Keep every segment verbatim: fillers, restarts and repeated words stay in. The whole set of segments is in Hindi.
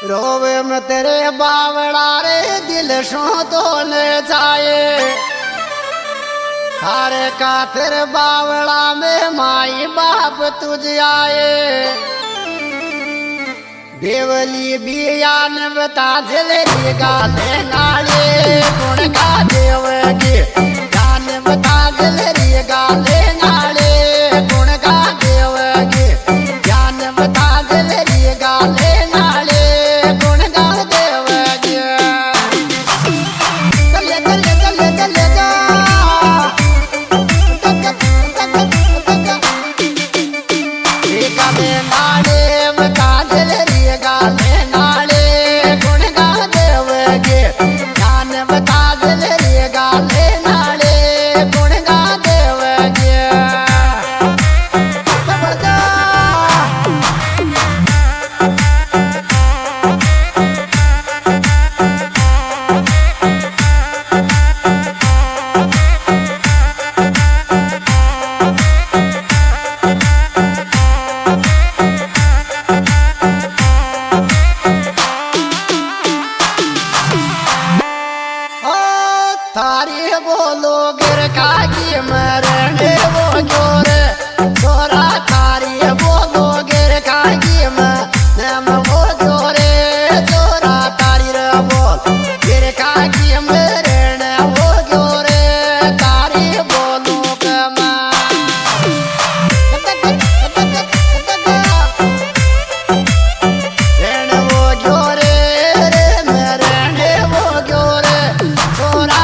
रोवे में तेरे बावड़ा रे दिल शो तो ले जाए थारे खातिर बावड़ा में माई बाप तुझ आए देवली बियान बता जलेरी गाले नाले गुण का देवगी गान बता जलेरी गाले नाले गुण का देवगी ज्ञान बता जलेरी गाले नाले गुण का देवगी चले चले चले चले जा गाले नाले बता जलेरी गाले नाले गुण गा देवगे ज्ञान बता जलेरी गाले नाले गुण गा देवगे तारी बोलो गिर काकी मरने वो जोर छोरा तारी बोलो गिर काकी मरने वो जोरे छोरा तारी रे बोल गिर काकी मरने वो जोरे तारी बोलो कमा रण वो जोरे रे मरने वो जोरे छोरा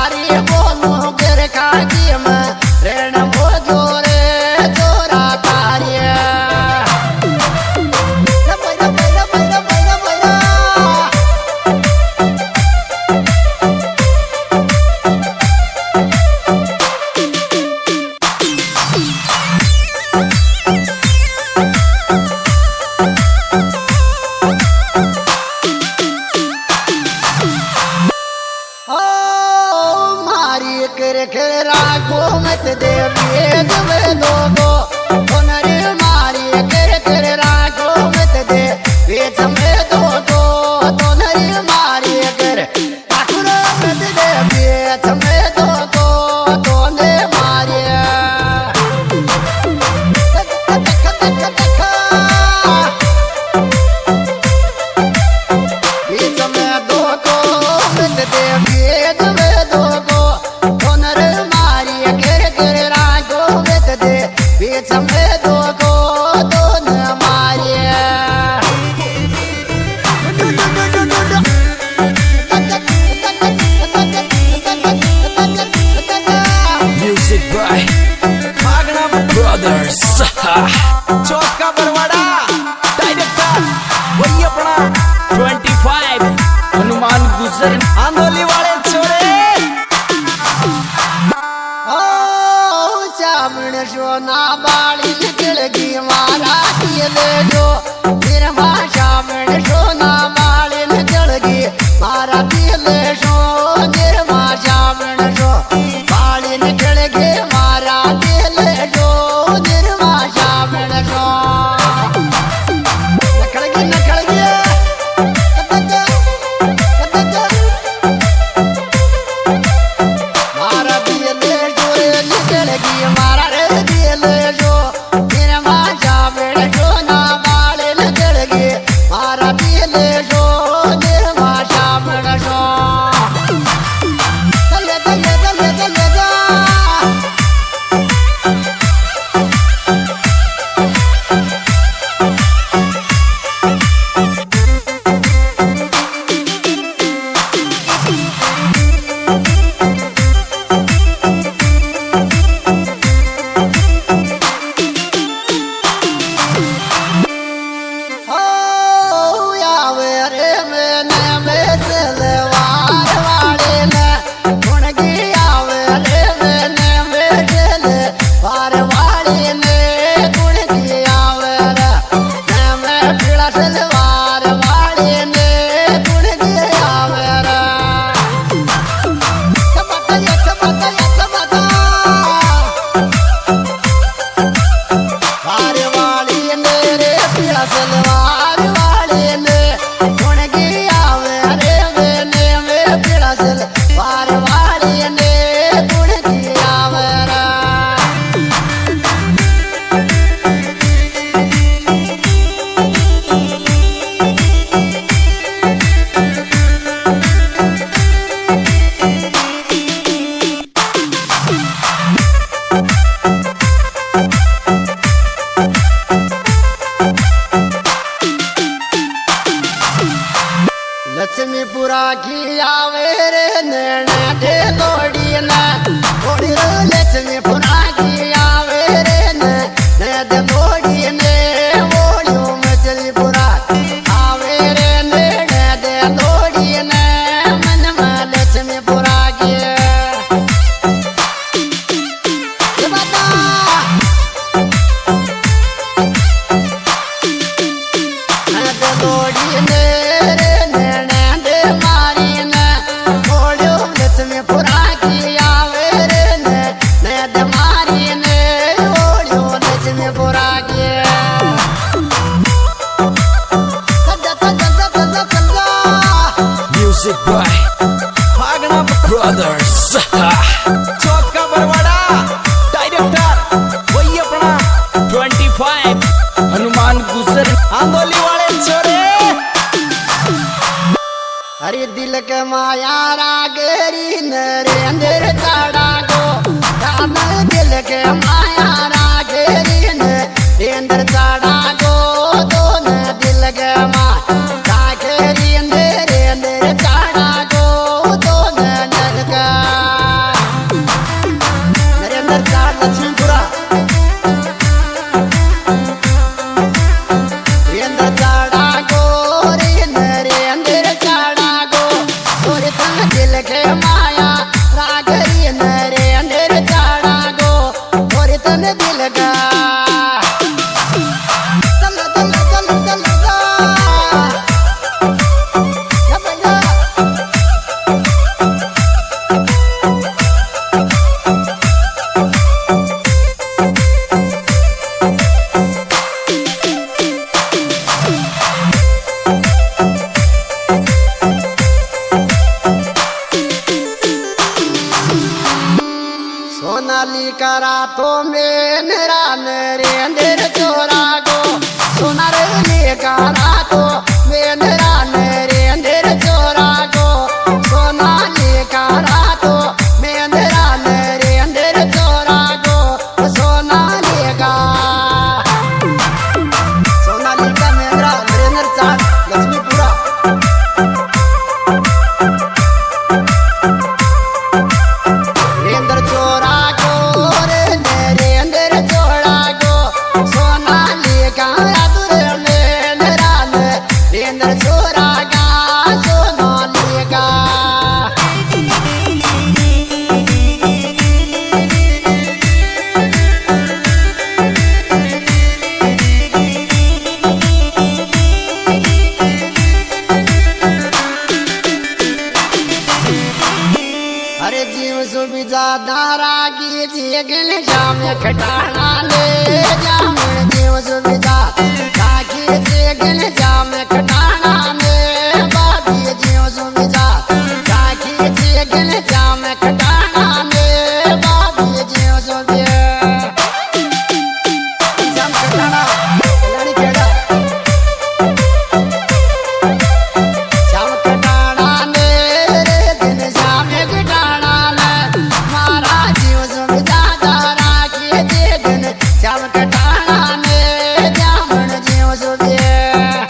कर कर राखो मत देवी दे लोगो होनरे मारी कर कर राखो मत दे वेच में दो दो होनरे मारी कर ठाकुर मत दे वेच में दो दो तोने मारी वेच में दो दो मत दे वेच में दो दो बीच में दो को दो न मारे music by Magna brothers Chauth का बरवाड़ा डायरेक्टर वही अपना पच्चीस हनुमान गुजर आंदोली वाले छोरे श्यामण सोना बाली निकलगी मारा ले जो फिर माँ श्यामण सोना बाली निकलगी मारा ले सो फिर माँ श्यामण सो बाली निकलगी मारा ले जो फिर माँ श्यामण सो निकलगी निकलगी लक्ष्मीपुरा की आवे रे नैना दे दौड़ी ना दौड़ी रे लक्ष्मीपुरा की आवे रे नैना दे दौड़ी ने ओड़ियो मछलीपुरा आवे रे नैना दे दौड़ी ने मन में लक्ष्मीपुरा की ये बता नैना दे दौड़ी ने Music by Bhagna Brothers. चौथ का बरवाड़ा डायरेक्टर वही अपना पच्चीस हनुमान गुजर आंदोली वाले छोरे। हरे दिल के माया रागेरी नरेंद्र चाड़ा गो राम दिल के माया रागेरी नरेंद्र चाड़ा गो दोनों दिल के माया रागेरी नरेंद्र चाड़ा गो दोनों दिल का नरेंद्र चाड़ लक्ष्मीपुरा नरेंद्र चाड़ा गो रे नरेंद्र चाड़ा गो और दिल के माया रागरी नरेंद्र चाड़ा गो और तन दिल का चल चल चल चल सोनाली करा तो में मेरा नरेंद्र चोरा गो सोनार करा तो में मेरा नरेंद्र चोरा गो सोनाली करा तो में मेरा नरेंद्र चोरा गो सोनाली का सोनाली का मेरा नरेंद्र चाड़ लक्ष्मीपुरा नरेंद्र चोरा अरे जीव सुविधा धारा की जीगन जाम खटाना ले जाम जीव सुविधा ताकि जीगन जाम खटाना ले बाबी जीव सुविधा ताकि जीगन जाम खटाना ले बाबी जीव सुविधा जाम खटाना लड़ी केड़ा जाम खटाना ले दिन जाम खटाना मारा जीव सुविधा धारा की दिन जाम खटाना ने जामन जीव सुविधा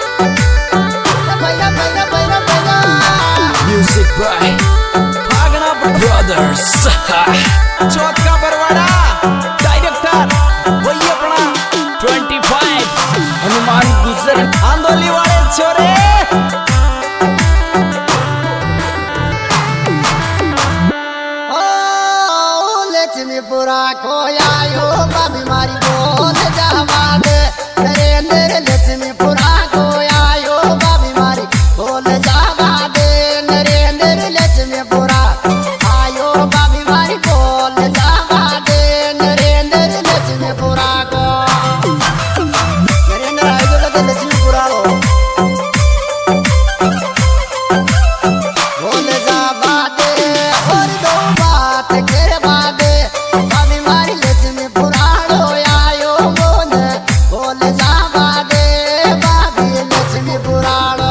बैरा बैरा बैरा बैरा Music by Bhagna Brothers. चौथ का बरवाड़ा डायरेक्टर वही अपना पच्चीस हनुमान गुजर आंदोली वाले छोरे। लक्ष्मीपुरा को आयो बाबी मारी बोल जावा दे नरेंद्र लक्ष्मीपुरा को आयो बाबी मारी बोल जावा दे नरेंद्र लक्ष्मीपुरा आयो बाबी मारी बोल जावा दे नरेंद्र लक्ष्मीपुरा को नरेंद्र आयो तो लक्ष्मीपुरा लो बोल जावा दे और दो बात कर बादे बाबी मारी लक्ष्मीपुरा लो आयो बोल बोल जावा दे बाबी लक्ष्मीपुरा लो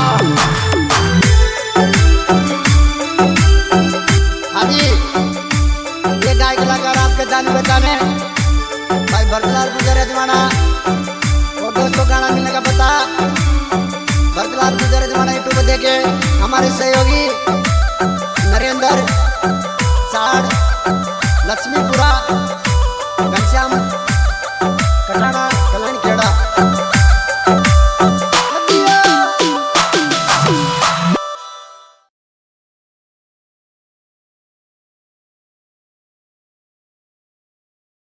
अभी ये गाय कलाकार आपके जान पहचाने भाई भरतलाल गुजर जमाना और दोस्तों गाना मिलने का पता भरतलाल गुजर जमाना यूट्यूब जैसे कि हमारे सहयोगी नरेंद्र साड़ लक्ष्मीपुरा